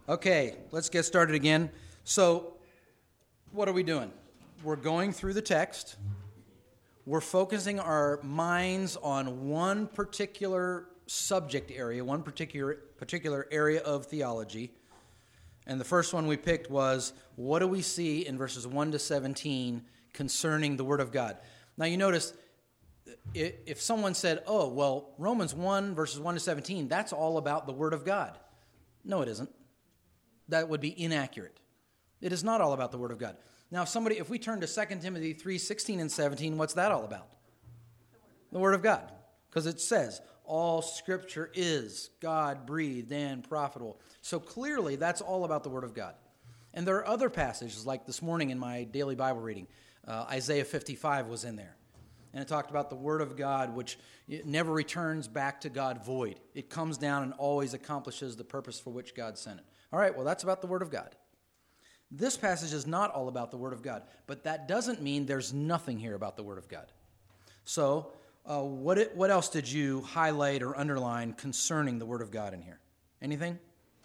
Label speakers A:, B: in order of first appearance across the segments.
A: Okay, let's get started again. So, what are we doing? We're going through the text. We're focusing our minds on one particular subject area, one particular area of theology. And the first one we picked was, what do we see in verses 1 to 17 concerning the Word of God? Now, you notice, if someone said, oh, well, Romans 1, verses 1 to 17, that's all about the Word of God. No, it isn't. That would be inaccurate. It is not all about the Word of God. Now, if we turn to 2 Timothy 3, 16 and 17, what's that all about? The Word of God. Because it says, all Scripture is God-breathed and profitable. So clearly, that's all about the Word of God. And there are other passages, like this morning in my daily Bible reading, Isaiah 55 was in there. And it talked about the Word of God, which it never returns back to God void. It comes down and always accomplishes the purpose for which God sent it. All right, well, that's about the Word of God. This passage is not all about the Word of God, but that doesn't mean there's nothing here about the Word of God. So, what else did you highlight or underline concerning the Word of God in here? Anything?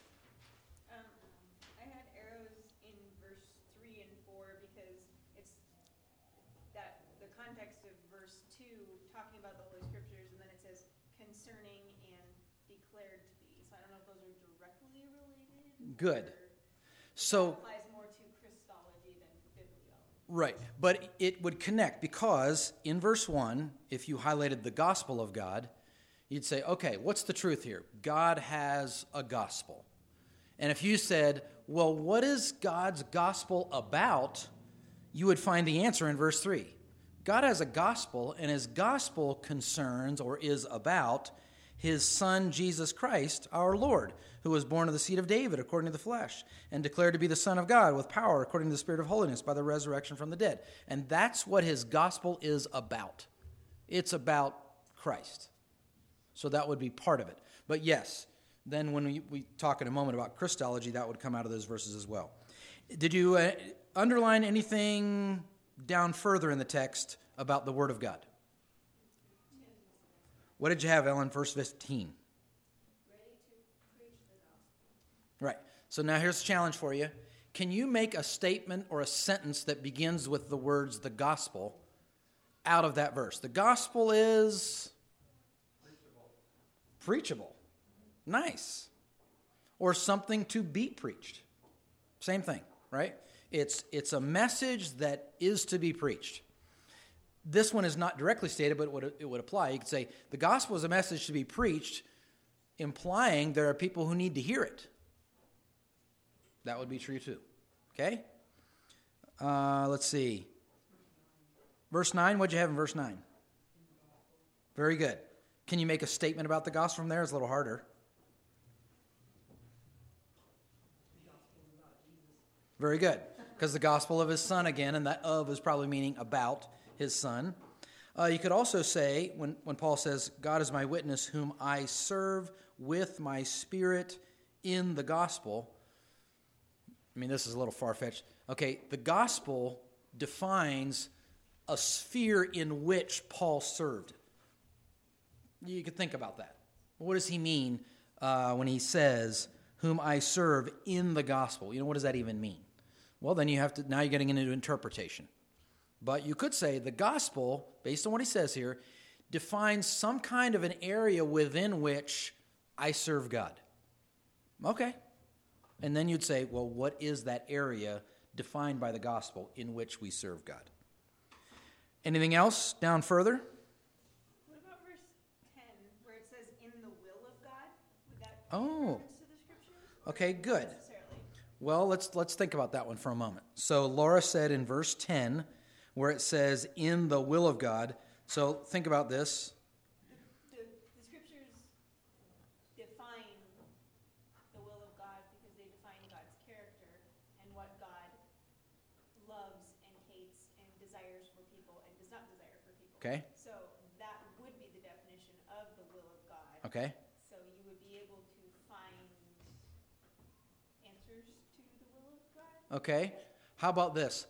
B: I had arrows in verse 3 and 4 because it's that the context of verse 2 talking about the Holy Scriptures, and then it says concerning and declared to be. So I don't know if those are directly related.
A: Good. So
B: that applies more to Christology than bibliology.
A: Right, but it would connect because in verse 1, if you highlighted the gospel of God, you'd say, okay, what's the truth here? God has a gospel. And if you said, well, what is God's gospel about? You would find the answer in verse 3. God has a gospel, and his gospel concerns or is about his Son, Jesus Christ, our Lord, who was born of the seed of David according to the flesh, and declared to be the Son of God with power according to the Spirit of holiness by the resurrection from the dead. And that's what his gospel is about. It's about Christ. So that would be part of it. But yes, then when we talk in a moment about Christology, that would come out of those verses as well. Did you underline anything down further in the text about the Word of God? What did you have, Ellen, verse 15?
B: Ready to preach the gospel.
A: Right. So now here's a challenge for you. Can you make a statement or a sentence that begins with the words the gospel out of that verse? The gospel is preachable. Nice. Or something to be preached. Same thing, right? It's a message that is to be preached. This one is not directly stated, but it would apply. You could say the gospel is a message to be preached, implying there are people who need to hear it. That would be true too. Okay? Let's see. Verse 9, what'd you have in verse 9? Very good. Can you make a statement about the gospel from there? It's a little harder. Very good. Because the gospel of his Son again, and that of is probably meaning about his Son. You could also say, when Paul says, God is my witness, whom I serve with my spirit in the gospel. I mean, this is a little far-fetched. Okay, the gospel defines a sphere in which Paul served. You could think about that. What does he mean when he says, whom I serve in the gospel? What does that even mean? Well, then now you're getting into interpretation. But you could say the gospel, based on what he says here, defines some kind of an area within which I serve God. Okay. And then you'd say, well, what is that area defined by the gospel in which we serve God? Anything else down further?
B: What about verse 10, where it says, in the will of God? Would that
A: Oh.
B: be reference to the Scriptures?
A: Okay, good.
B: Not necessarily.
A: Well, let's think about that one for a moment. So Laura said in verse 10, where it says, in the will of God. So think about this.
B: The Scriptures define the will of God because they define God's character and what God loves and hates and desires for people and does not desire for people.
A: Okay.
B: So that would be the definition of the will of God.
A: Okay.
B: So you would be able to find answers to the will of God.
A: Okay. How about this?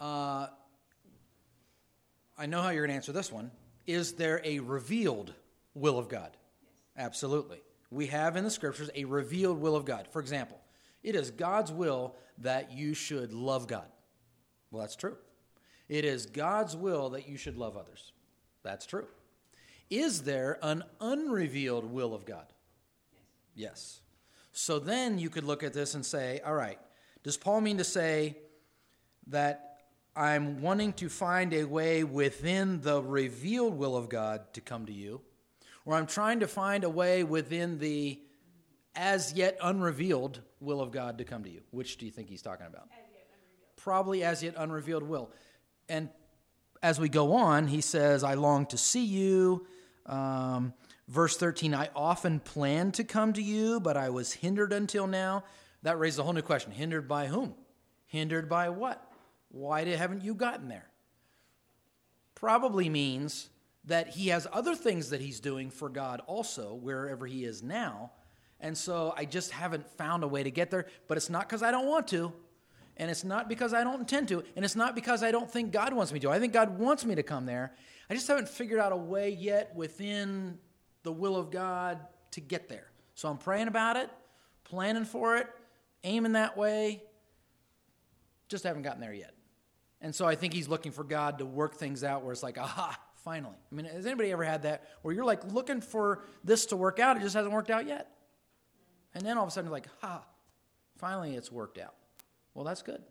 A: I know how you're going to answer this one. Is there a revealed will of God?
B: Yes.
A: Absolutely. We have in the Scriptures a revealed will of God. For example, It is God's will that you should love God. Well, that's true. It is God's will that you should love others. That's true. Is there an unrevealed will of God? Yes. So then you could look at this and say, all right, does Paul mean to say that I'm wanting to find a way within the revealed will of God to come to you, or I'm trying to find a way within the as yet unrevealed will of God to come to you? Which do you think he's talking about?
B: As yet unrevealed.
A: Probably as yet unrevealed will. And as we go on, he says, I long to see you. Verse 13, I often planned to come to you, but I was hindered until now. That raises a whole new question. Hindered by whom? Hindered by what? Why haven't you gotten there? Probably means that he has other things that he's doing for God also, wherever he is now. And so I just haven't found a way to get there. But it's not because I don't want to. And it's not because I don't intend to. And it's not because I don't think God wants me to. I think God wants me to come there. I just haven't figured out a way yet within the will of God to get there. So I'm praying about it, planning for it, aiming that way. Just haven't gotten there yet. And so I think he's looking for God to work things out where it's like, aha, finally. I mean, has anybody ever had that where you're like looking for this to work out, it just hasn't worked out yet? And then all of a sudden you're like, finally it's worked out. Well, that's good.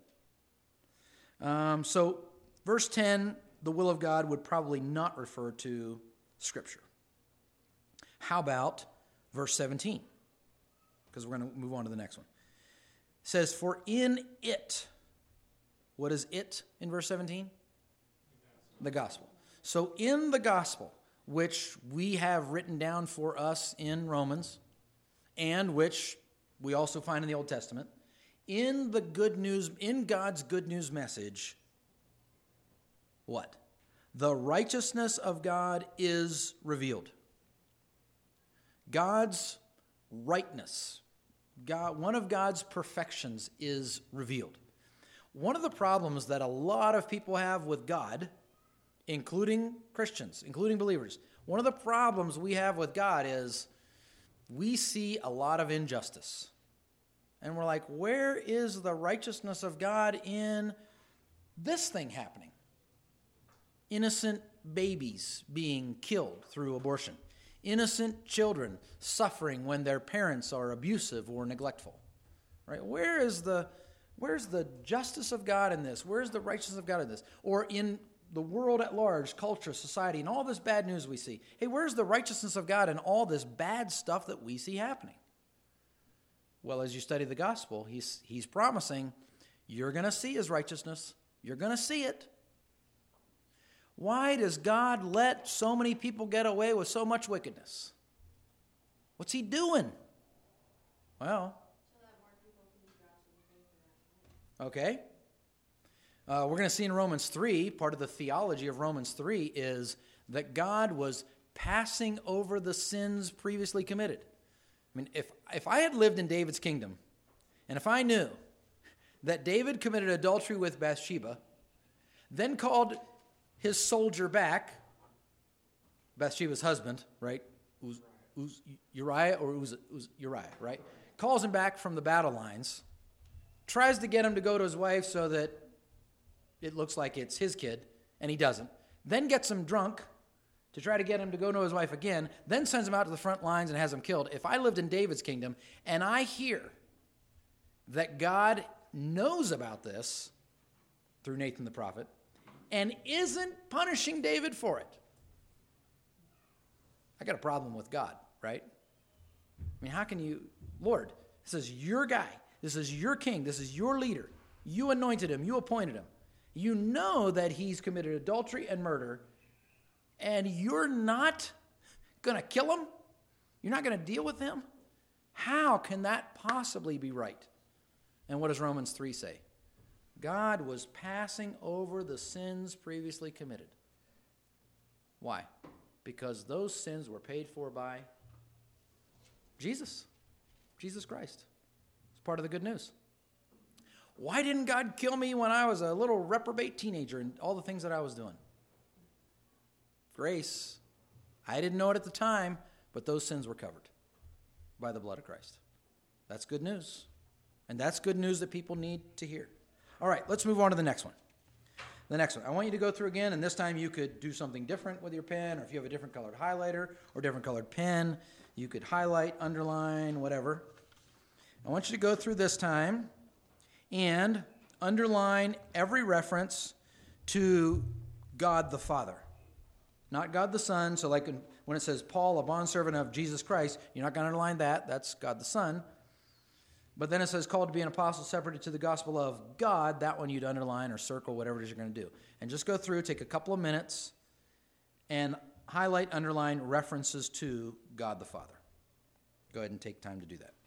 A: So verse 10, the will of God would probably not refer to Scripture. How about verse 17? Because we're going to move on to the next one. It says, for in it, what is it in verse 17? The gospel. So in the gospel, which we have written down for us in Romans, and which we also find in the Old Testament, in the good news, in God's good news message, what? The righteousness of God is revealed. God's rightness, one of God's perfections is revealed. One of the problems that a lot of people have with God, including Christians, including believers, one of the problems we have with God is we see a lot of injustice. And we're like, where is the righteousness of God in this thing happening? Innocent babies being killed through abortion. Innocent children suffering when their parents are abusive or neglectful. Right? Where's the justice of God in this? Where's the righteousness of God in this? Or in the world at large, culture, society, and all this bad news we see. Hey, where's the righteousness of God in all this bad stuff that we see happening? Well, as you study the gospel, he's promising you're going to see his righteousness. You're going to see it. Why does God let so many people get away with so much wickedness? What's he doing? Well, okay. We're going to see in Romans 3, part of the theology of Romans 3 is that God was passing over the sins previously committed. I mean, if I had lived in David's kingdom, and if I knew that David committed adultery with Bathsheba, then called his soldier back, Bathsheba's husband, right? Uriah, right? Calls him back from the battle lines, tries to get him to go to his wife so that it looks like it's his kid, and he doesn't. Then gets him drunk to try to get him to go to his wife again, then sends him out to the front lines and has him killed. If I lived in David's kingdom and I hear that God knows about this through Nathan the prophet and isn't punishing David for it, I got a problem with God, right? I mean, how can you, Lord, this is your guy. This is your king. This is your leader. You anointed him. You appointed him. You know that he's committed adultery and murder, and you're not going to kill him? You're not going to deal with him? How can that possibly be right? And what does Romans 3 say? God was passing over the sins previously committed. Why? Because those sins were paid for by Jesus Christ. It's part of the good news. Why didn't God kill me when I was a little reprobate teenager and all the things that I was doing? Grace. I didn't know it at the time, but those sins were covered by the blood of Christ. That's good news. And that's good news that people need to hear. All right, let's move on to the next one. The next one. I want you to go through again, and this time you could do something different with your pen, or if you have a different colored highlighter or different colored pen, you could highlight, underline, whatever. I want you to go through this time and underline every reference to God the Father. Not God the Son. So like when it says Paul, a bondservant of Jesus Christ, you're not going to underline that. That's God the Son. But then it says called to be an apostle separated to the gospel of God. That one you'd underline or circle, whatever it is you're going to do. And just go through, take a couple of minutes, and highlight, underline references to God the Father. Go ahead and take time to do that.